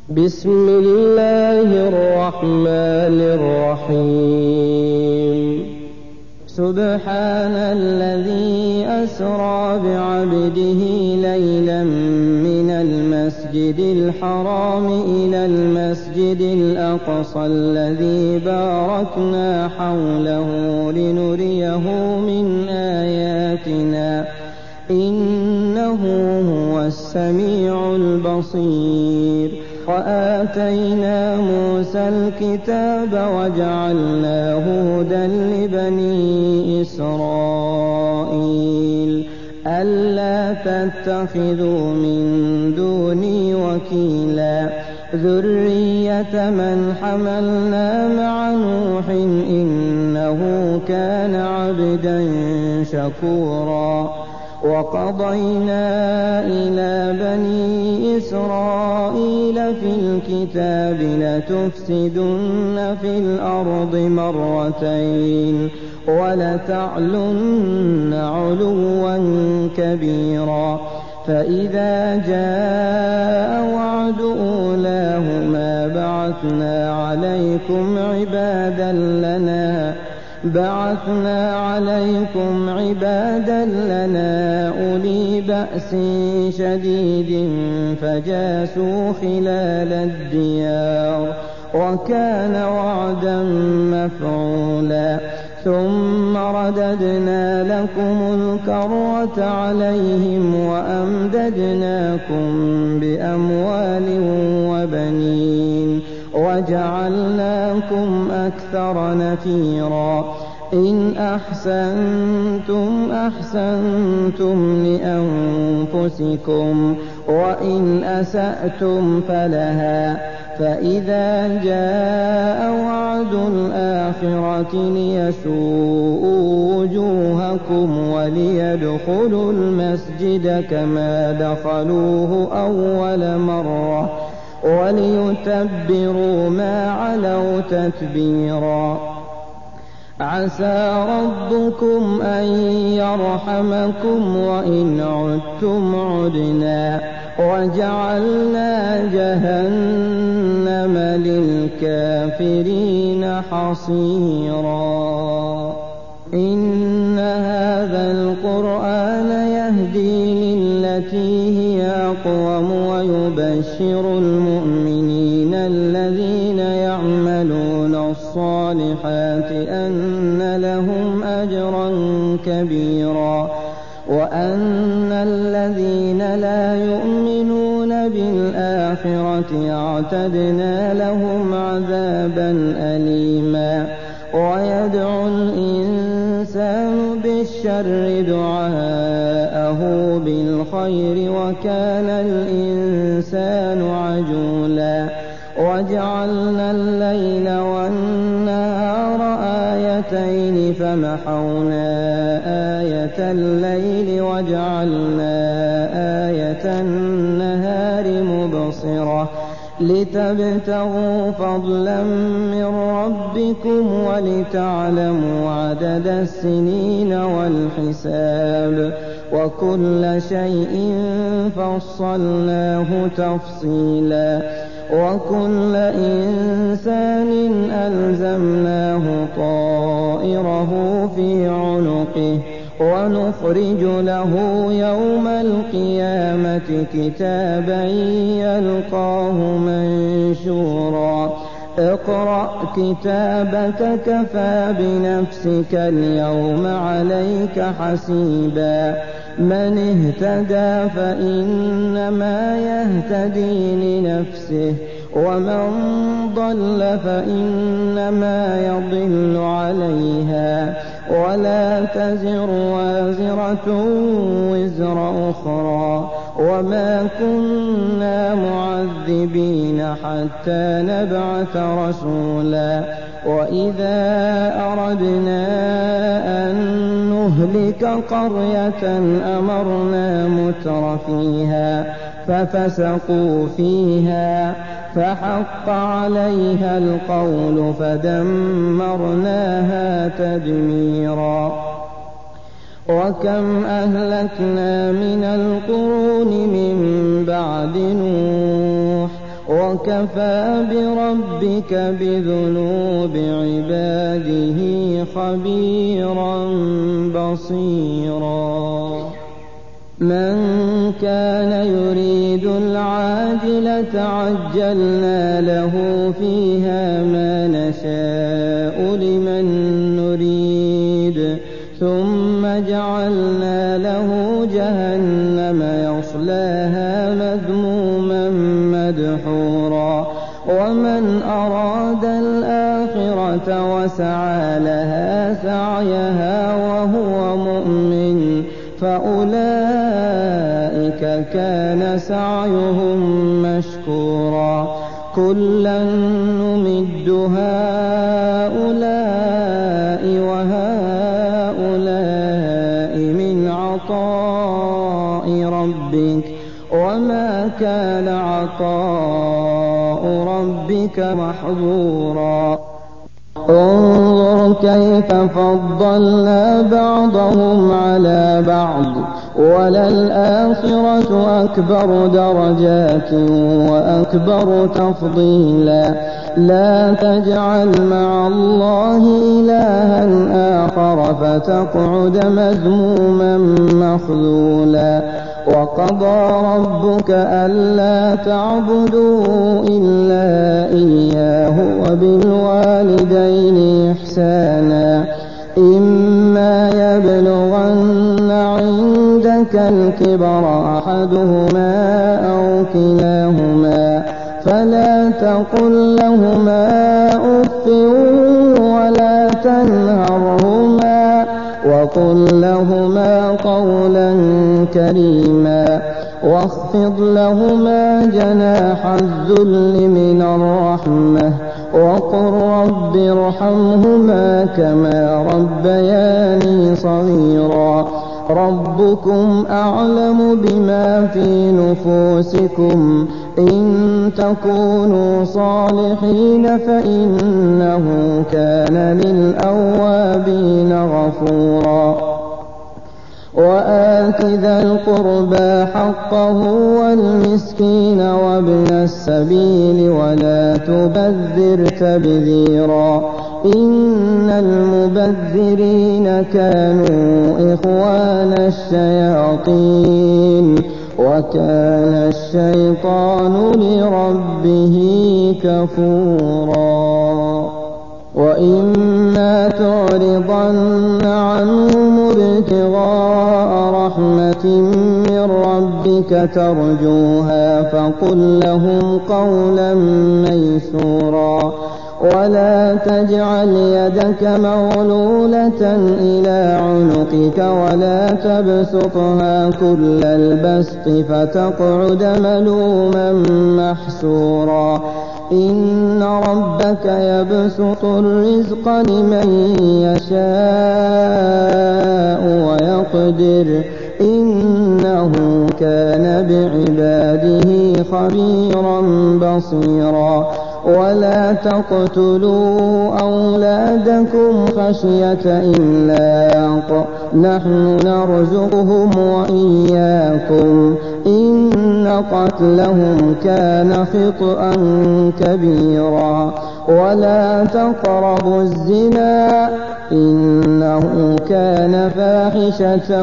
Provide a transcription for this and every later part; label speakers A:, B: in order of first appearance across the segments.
A: بسم الله الرحمن الرحيم سبحان الذي أسرى بعبده ليلا من المسجد الحرام إلى المسجد الأقصى الذي باركنا حوله لنريه من آياتنا إنه هو السميع البصير وآتينا موسى الكتاب وجعلناه هدى لبني إسرائيل ألا تتخذوا من دوني وكيلا ذرية من حملنا مع نوح إنه كان عبدا شكورا وقضينا إلى بني إسرائيل في الكتاب لتفسدن في الأرض مرتين ولتعلن علوا كبيرا فإذا جاء وعد أولاهما بعثنا عليكم عبادا لنا أولي بأس شديد فجاسوا خلال الديار وكان وعدا مفعولا ثم رددنا لكم الكرة عليهم وأمددناكم بأموال وبنين وجعلناكم أكثر نفيرا إن أحسنتم لأنفسكم وإن أسأتم فلها فإذا جاء وعد الآخرة ليسوءوا وجوهكم وليدخلوا المسجد كما دخلوه أول مرة وليتبروا ما علوا تتبيرا عسى ربكم أن يرحمكم وإن عدتم عدنا وجعلنا جهنم للكافرين حصيرا إن هذا القرآن يهدي للتي هي أقوم ويبشر المؤمنين الذين يعملون الصالحات أن لهم أجرا كبيرا وأن الذين لا يؤمنون بالآخرة اعتدنا لهم عذابا أليما ويدعو الإنسان بالشر دعاءه بالخير وكان الإنسان عجولا وجعلنا الليل والنهار آيتين فمحونا آية الليل وجعلنا آية النهار مبصرة لتبتغوا فضلا من ربكم ولتعلموا عدد السنين والحساب وكل شيء فصلناه تفصيلا وكل إنسان ألزمناه طائره في عنقه ونخرج له يوم القيامة كتابا يلقاه منشورا اقرأ كتابك كفى بنفسك اليوم عليك حسيبا من اهتدى فإنما يهتدي لنفسه ومن ضل فإنما يضل عليها ولا تزر وازرة وزر أخرى وما كنا معذبين حتى نبعث رسولا وإذا أردنا أن نهلك قرية أمرنا مترفيها ففسقوا فيها فحق عليها القول فدمرناها تدميرا وكم أهلكنا من القرون من بعد نوح وكفى بربك بذنوب عباده خبيرا بصيرا من كان يريد العاجلة عجلنا له فيها ما نشاء لمن نريد ثم جعلنا له جهنم يصلاها مذموما مدحورا ومن أراد الآخرة وسعى لها سعيها وهو مؤمن فأولئك كان سعيهم مشكورا كلا نمد هؤلاء وهؤلاء من عطاء ربك وما كان عطاء ربك محظورا انظر كيف فضلنا بعضهم على بعض وللآخرة أكبر درجات وأكبر تفضيلا لا تجعل مع الله إلها آخر فتقعد مذموما مخذولا وقضى ربك ألا تعبدوا إلا إياه وبالوالدين إحسانا إما يبلغن عندك الكبر أحدهما أو كلاهما فلا تقل لهما أف ولا تنهرهما وقل لهما قولا كريما واخفض لهما جناح الذل من الرحمة وقل رب ارحمهما كما ربياني صغيرا ربكم أعلم بما في نفوسكم إن تكونوا صالحين فإنه كان للأوابين غفورا وآت ذا القربى حقه والمسكين وابن السبيل ولا تبذر تبذيرا إن المبذرين كانوا إخوان الشياطين وكان الشيطان لربه كفورا وإما تعرضن عنهم ابتغاء رحمة من ربك ترجوها فقل لهم قولا ميسورا ولا تجعل يدك مغلولة إلى عنقك ولا تبسطها كل البسط فتقعد ملوما محسورا إن ربك يبسط الرزق لمن يشاء ويقدر إنه كان بعباده خبيرا بصيرا ولا تقتلوا أولادكم خشية إملاق نحن نرزقهم وإياكم إن قتلهم كان خطأ كبيرا ولا تقربوا الزنا إنه كان فاحشة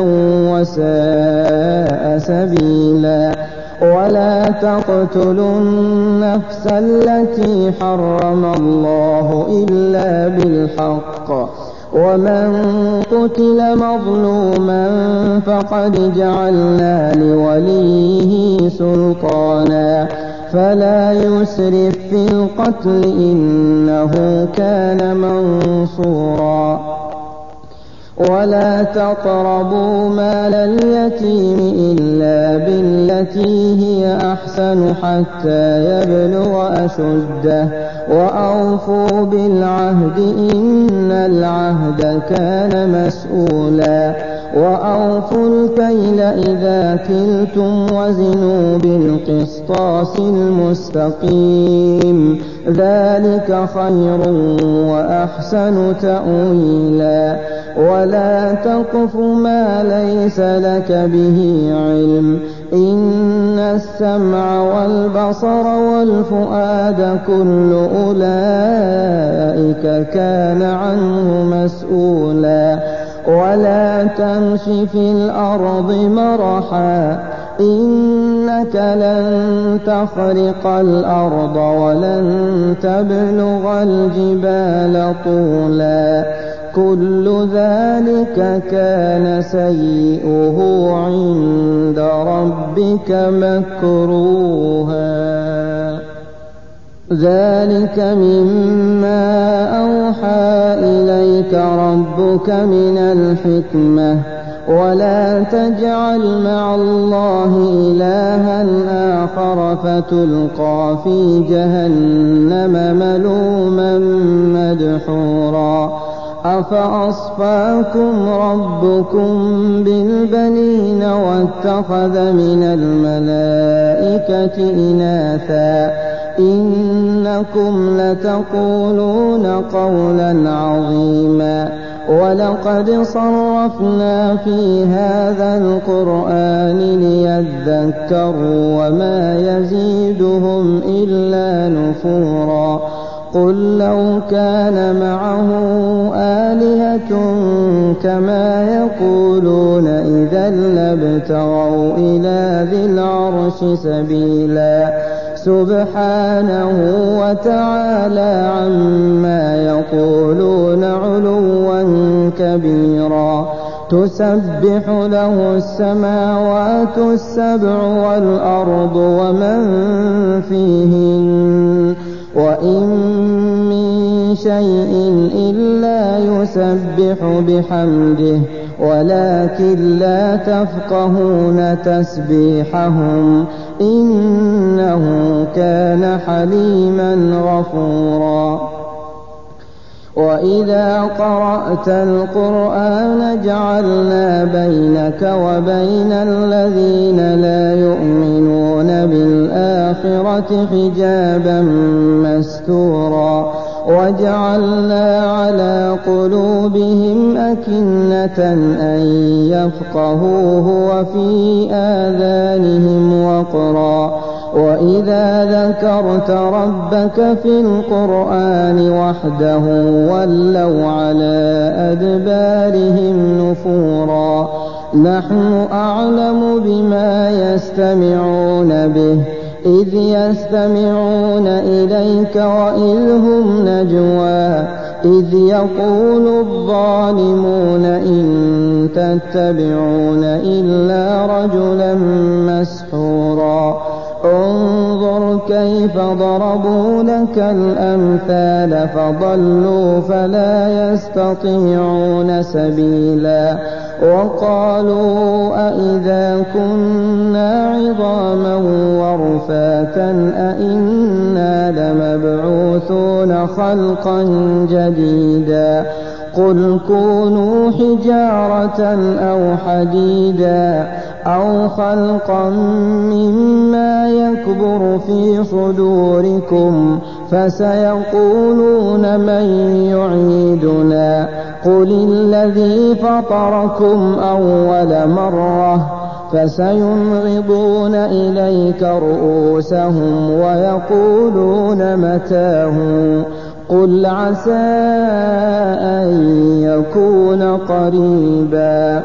A: وساء سبيلا ولا تقتلوا النفس التي حرم الله إلا بالحق ومن قتل مظلوما فقد جعلنا لوليه سلطانا فلا يسرف في القتل إنه كان منصورا ولا تقربوا مال اليتيم إلا بالتي هي أحسن حتى يبلغ أشده وأوفوا بالعهد إن العهد كان مسؤولا وأوفوا الكيل إذا كلتم وزنوا بالقسطاس المستقيم ذلك خير وأحسن تأويلا ولا تقف ما ليس لك به علم إن السمع والبصر والفؤاد كل أولئك كان عنه مسؤولا ولا تمش في الأرض مرحا إنك لن تخرق الأرض ولن تبلغ الجبال طولا كل ذلك كان سيئه عند ربك مكروها ذلك مما أوحى إليك ربك من الحكمة ولا تجعل مع الله إلها آخر فتلقى في جهنم ملوما مدحورا أفأصفاكم ربكم بالبنين واتخذ من الملائكة إناثا إنكم لتقولون قولا عظيما ولقد صرفنا في هذا القرآن ليذكروا وما يزيدهم إلا نفورا قل لو كان معه آلهة كما يقولون إذا لابتغوا إلى ذي العرش سبيلا سبحانه وتعالى عما يقولون علوا كبيرا تسبح له السماوات السبع والأرض ومن فيهن وإن من شيء إلا يسبح بحمده ولكن لا تفقهون تسبيحهم إنه كان حليما غفورا وإذا قرأت القرآن جعلنا بينك وبين الذين لا يؤمنون بالآخرة حجابا مستورا وجعلنا على قلوبهم أكنة أن يفقهوه وفي آذانهم وقرا وإذا ذكرت ربك في القرآن وحده ولوا على أدبارهم نفورا نحن أعلم بما يستمعون به إذ يستمعون إليك وإذ هم نجوى إذ يقول الظالمون إن تتبعون إلا رجلا مسحورا انظر كيف ضربوا لك الأمثال فضلوا فلا يستطيعون سبيلا وقالوا أئذا كنا عظاما ورفاتا أئنا لمبعوثون خلقا جديدا قل كونوا حجارة أو حديدا أو خلقا مما يكبر في صدوركم فسيقولون من يعيدنا قل الذي فطركم أول مرة فسينغضون إليك رؤوسهم ويقولون متاه قل عسى أن يكون قريبا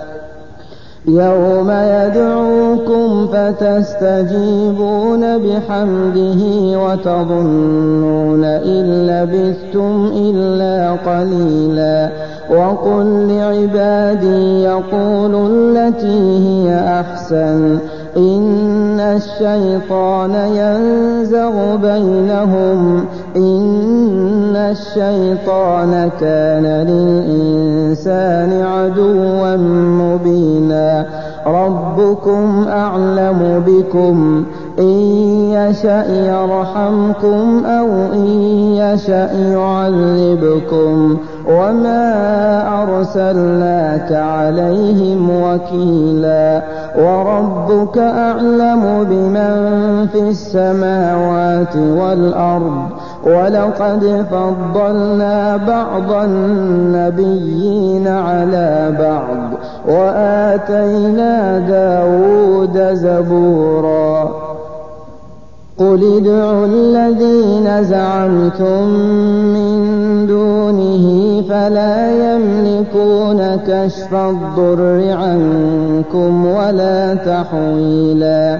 A: يوم يدعوكم فتستجيبون بحمده وتظنون إن لبثتم إلا قليلا وقل لعبادي يقولوا التي هي أحسن إن الشيطان ينزغ بينهم إن الشيطان كان للإنسان عدوا مبينا ربكم أعلم بكم إن يشأ يرحمكم أو إن يشأ يعذبكم وما أرسلناك عليهم وكيلا وربك أعلم بمن في السماوات والأرض ولقد فضلنا بعض النبيين على بعض وآتينا داود زبورا قل ادعوا الذين زعمتم من دونه فلا يملكون كشف الضر عنكم ولا تحويلا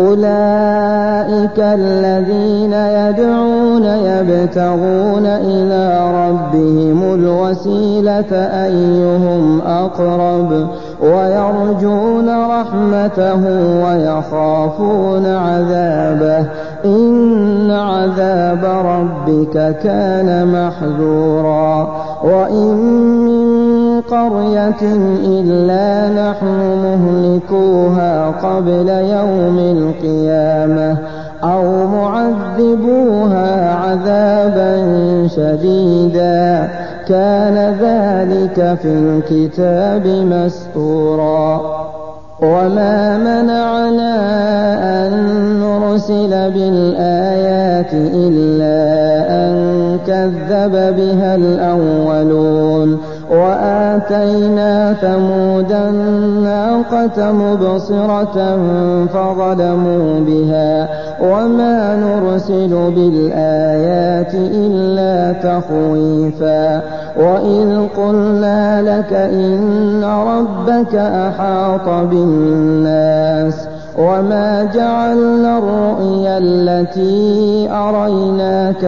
A: أولئك الذين يدعون يبتغون إلى ربهم الوسيلة أيهم أقرب ويرجون رحمته ويخافون عذابه إن عذاب ربك كان محذورا وإن من قرية إلا نحن مهلكوها قبل يوم القيامة أو معذبوها عذابا شديدا كان ذلك في الكتاب مسطورا وما منعنا أن نرسل بالآيات إلا أن كذب بها الأولون وآتينا ثمود الناقة مبصرة فظلموا بها وما نرسل بالآيات إلا تخويفا وإذ قلنا لك إن ربك أحاط بالناس وما جعلنا الرؤيا التي أريناك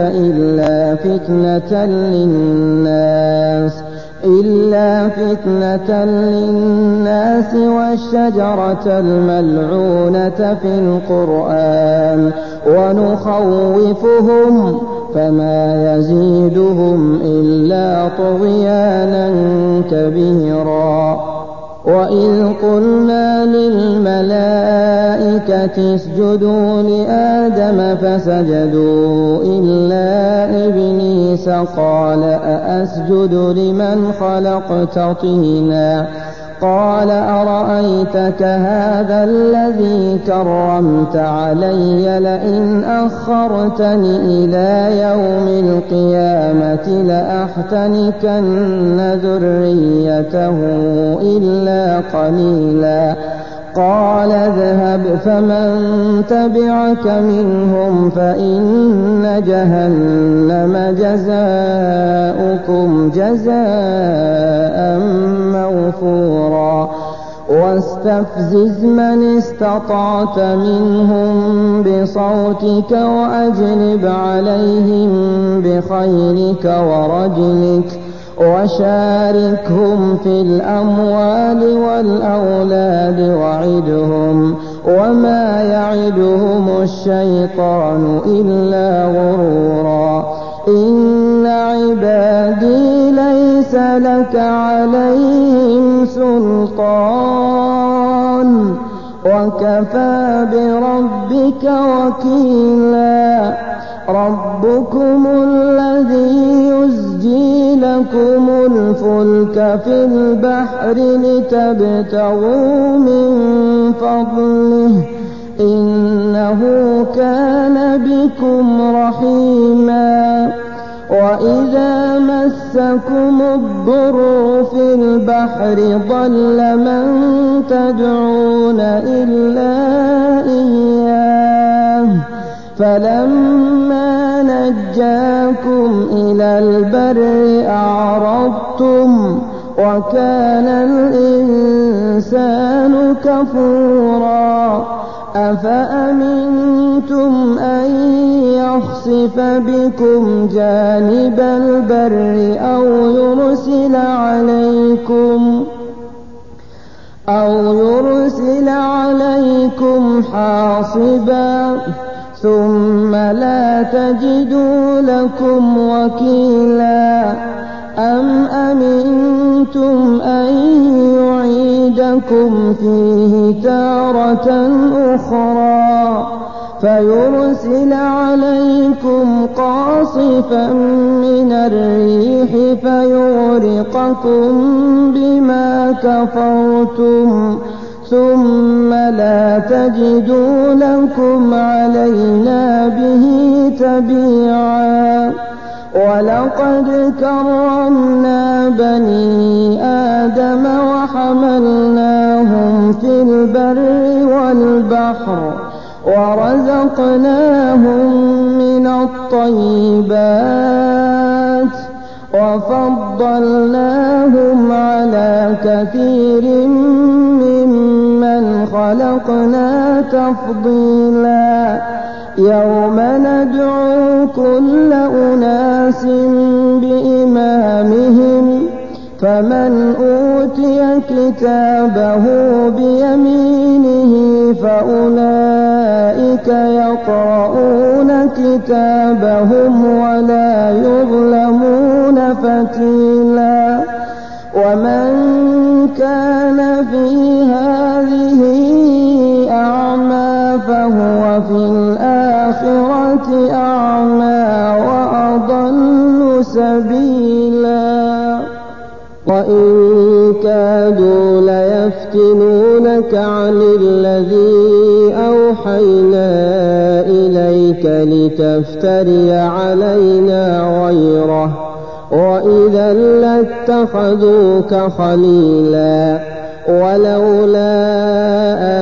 A: إلا فتنة للناس والشجرة الملعونة في القرآن ونخوفهم فما يزيدهم إلا طغيانا كبيرا وإذ قلنا للملائكة اسجدوا لآدم فسجدوا إلا إبليس قال أأسجد لمن خلقت طينا قال أرأيتك هذا الذي كرمت علي لئن أخرتني إلى يوم القيامة لأحتنكن ذريته إلا قليلا قال اذهب فمن تبعك منهم فإن جهنم جزاؤكم جزاء موفورا واستفزز من استطعت منهم بصوتك وأجلب عليهم بخيلك ورجلك وشاركهم في الأموال والأولاد وعدهم وما يعدهم الشيطان إلا غرورا إن عبادي ليس لك عليهم سلطان وكفى بربك وكيلا ربكم الذي يزجي لكم الفلك في البحر لتبتغوا من فضله إنه كان بكم رحيما وإذا مسكم الضر في البحر ضل من تدعون إلا إياه فلما نجاكم إلى البر أعرضتم وكان الإنسان كفورا أفأمنتم أن يخسف بكم جانب البر أو يرسل عليكم حاصبا ثم لا تجدوا لكم وكيلا أم أمنتم أن يعيدكم فيه تارة أخرى فيرسل عليكم قاصفا من الريح فيغرقكم بما كفرتم ثم لا تجدوا لكم علينا به تبيعا ولقد كرمنا بني آدم وحملناهم في البر والبحر ورزقناهم من الطيبات وفضلناهم على كثير ممن خلقنا تفضيلا يوم ندعو كل أناس بإمامهم فمن أوتي كتابه بيمينه فأولئك يقرؤون كتابهم ولا يظلمون فتيلا ومن كان في هذه أعمى فهو في الآخرة أعمى وأضل سبيلا وإن كادوا ليفتنونك عن الذي أوحينا إليك لتفتري علينا غيره وإذا لاتخذوك خليلا ولولا أن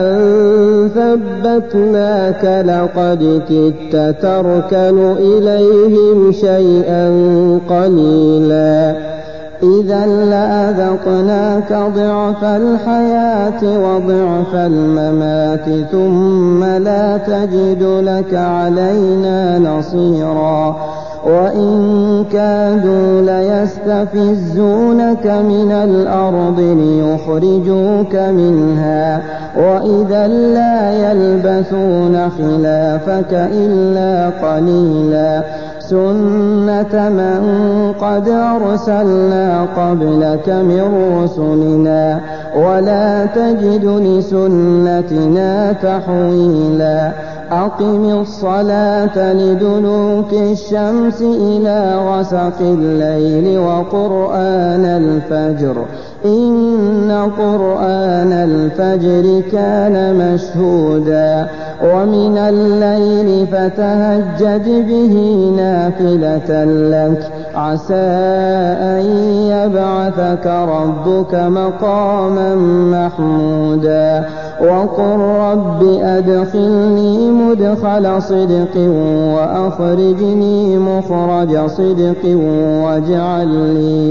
A: ثبتناك لقد كدت تركن إليهم شيئا قليلا إذا لأذقناك ضعف الحياة وضعف الممات ثم لا تجد لك علينا نصيرا وإن كادوا ليستفزونك من الأرض ليخرجوك منها وإذا لا يلبثون خلافك إلا قليلا سنة من قد أرسلنا قبلك من رسلنا ولا تجد لسنتنا تحويلا أقم الصلاة لدلوك الشمس إلى غسق الليل وقرآن الفجر إن قرآن الفجر كان مشهودا ومن الليل فتهجد به نافلة لك عسى أن يبعثك ربك مقاما محمودا وقل رب أدخلني مدخل صدق وأخرجني مخرج صدق واجعل لي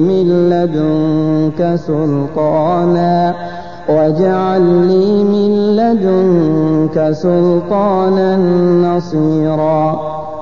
A: من لدنك سلطانا نصيرا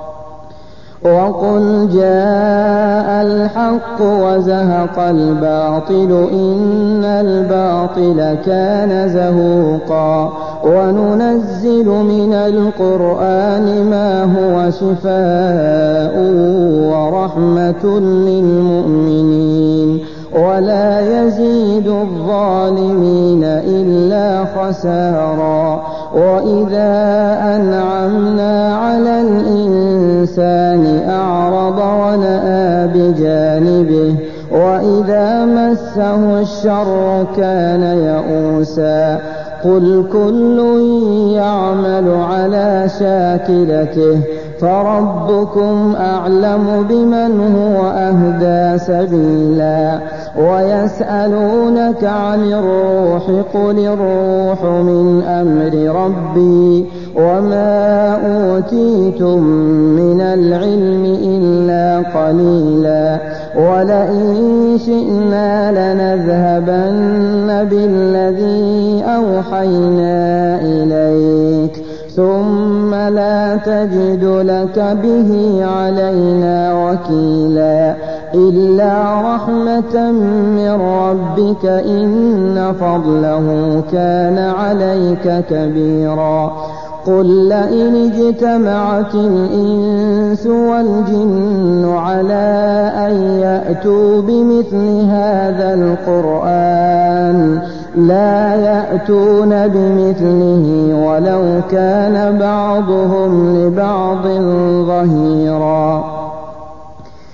A: وقل جاء الحق وزهق الباطل إن الباطل كان زهوقا وننزل من القرآن ما هو شفاء ورحمة للمؤمنين ولا يزيد الظالمين إلا خسارا وإذا أنعمنا على الإنسان أعرض ونأى بجانبه وإذا مسه الشر كان يئوسا قل كل يعمل على شاكلته فربكم أعلم بمن هو أهدى سبيلا ويسألونك عن الروح قل الروح من أمر ربي وما أوتيتم من العلم إلا قليلا ولئن شئنا لنذهبن بالذي أوحينا إليك ثم لا تجد لك به علينا وكيلا إلا رحمة من ربك إن فضله كان عليك كبيرا قل لئن اجتمعت الإنس والجن على أن يأتوا بمثل هذا القرآن لا يأتون بمثله ولو كان بعضهم لبعض ظهيرا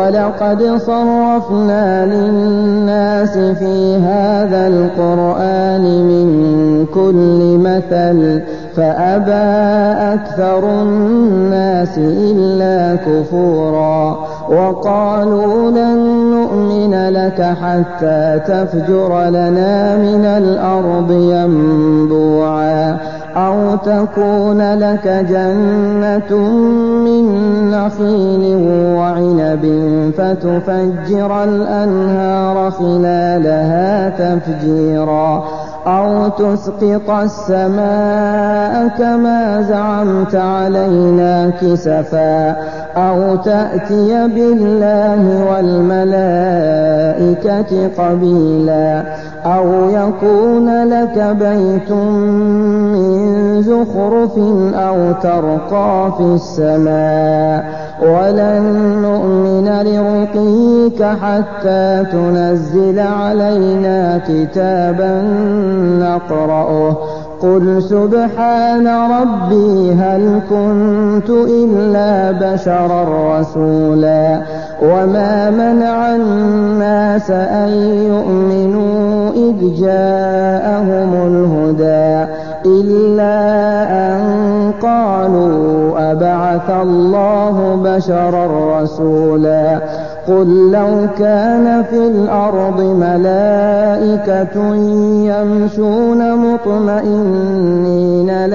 A: ولقد صرفنا للناس في هذا القرآن من كل مثل فأبى أكثر الناس إلا كفورا وقالوا لن نؤمن لك حتى تفجر لنا من الأرض ينبوعا أو تكون لك جنة من نخيل وعنب فتفجر الأنهار خلالها تفجيرا أو تسقط السماء كما زعمت علينا كسفا أو تأتي بالله والملائكة قبيلا أو يكون لك بيت من زخرف أو ترقى في السماء ولن نؤمن لرقيك حتى تنزل علينا كتابا نقرأه قل سبحان ربي هل كنت إلا بشرا رسولا وما منع الناس أن يؤمنوا إذ جاءهم الهدى إلا أن قالوا أبعث الله بشرا رسولا قل لو كان في الأرض ملائكة يمشون مطمئنين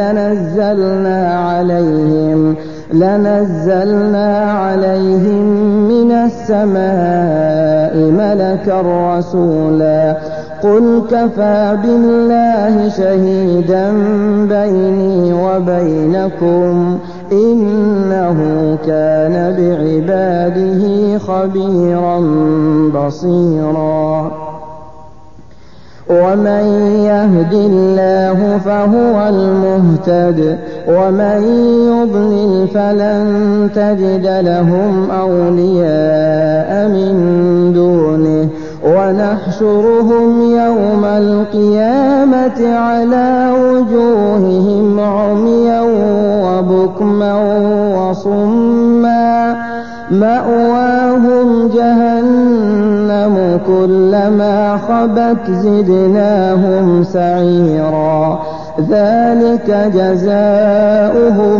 A: لنزلنا عليهم من السماء ملكا رسولا قل كفى بالله شهيدا بيني وبينكم إنه كان بعباده خبيرا بصيرا ومن يهد الله فهو المهتد ومن يضلل فلن تجد لهم أولياء من دونه ونحشرهم يوم القيامة على وجوههم عميا وبكما وصما مأواهم جهنم كلما خبت زدناهم سعيرا ذلك جزاؤهم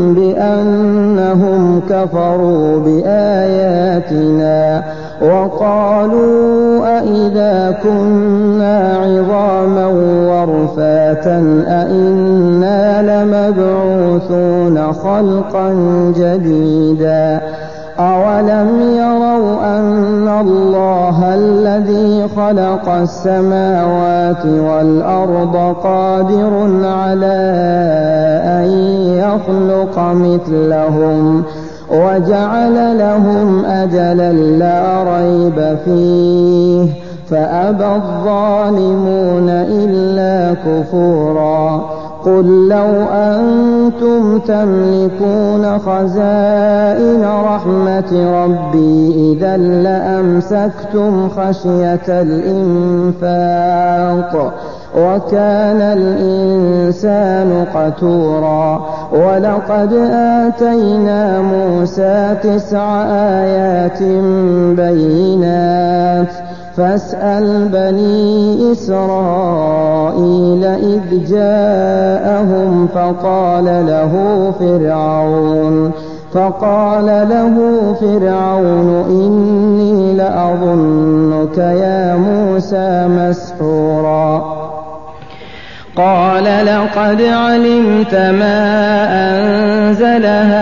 A: بأنهم كفروا بآياتنا وقالوا أئذا كنا عظاما ورفاتا أئنا لمبعوثون خلقا جديدا أولم يروا أن الله الذي خلق السماوات والأرض قادر على أن يخلق مثلهم وجعل لهم أجلا لا ريب فيه فأبى الظالمون إلا كفورا قل لو أنتم تملكون خزائن رحمة ربي إذا لأمسكتم خشية الإنفاق وكان الإنسان قتورا ولقد آتينا موسى 9 آيات بينات فاسأل بني إسرائيل إذ جاءهم فقال له فرعون إني لأظنك يا موسى مسحورا قال لقد علمت ما أنزل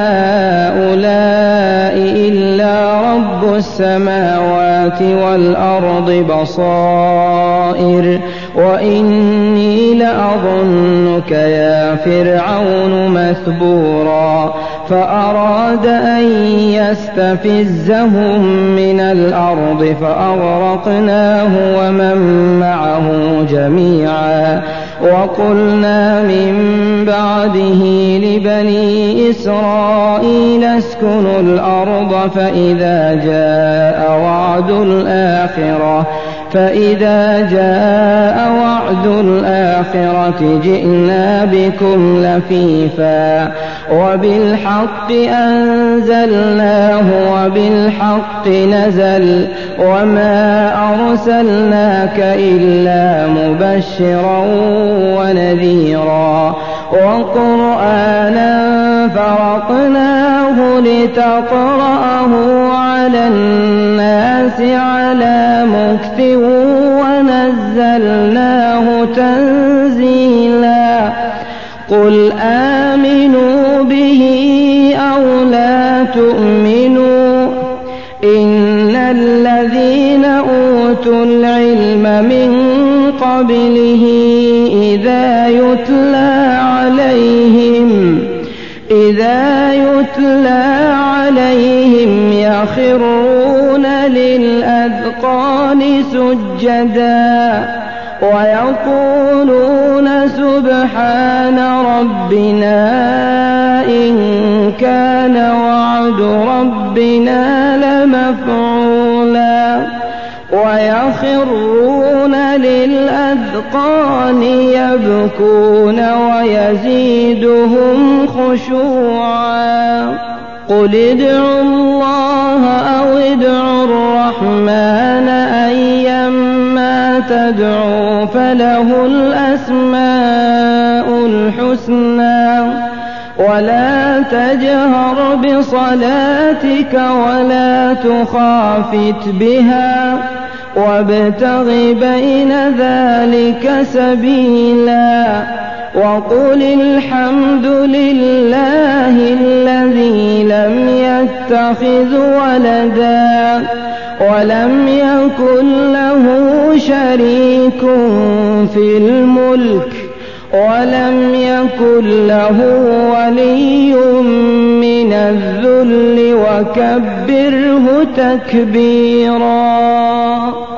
A: هؤلاء إلا رب السماوات والأرض بصائر وإني لأظنك يا فرعون مثبورا فأراد أن يستفزهم من الأرض فأغرقناه ومن معه جميعا وقلنا من بعده لبني إسرائيل اسكنوا الأرض فإذا جاء وعد الآخرة فإذا جاء وعد الآخرة جئنا بكم لفيفا وبالحق أنزلناه وبالحق نزل وما أرسلناك إلا مبشرا ونذيرا وقرآنا فرقناه لتقرأه على الناس على مكث ونزلناه تنزيلا قل آمنوا به أو لا تؤمنوا إن الذين أوتوا العلم من قبله إذا يتلى عليهم يخرون للأذقان سجدا ويقولون سبحان ربنا إن كان وعد ربنا لمفعولا ويخرون للأذقان يبكون ويزيدهم خشوعا قل ادعوا الله أو ادعوا الرحمن أيما تدعوا فله الأسماء الحسنى ولا تجهر بصلاتك ولا تخافت بها وابتغ بين ذلك سبيلا وقل الحمد لله الذي لم يتخذ ولدا ولم يكن له شريك في الملك ولم يكن له ولي من الذل وكبره تكبيرا.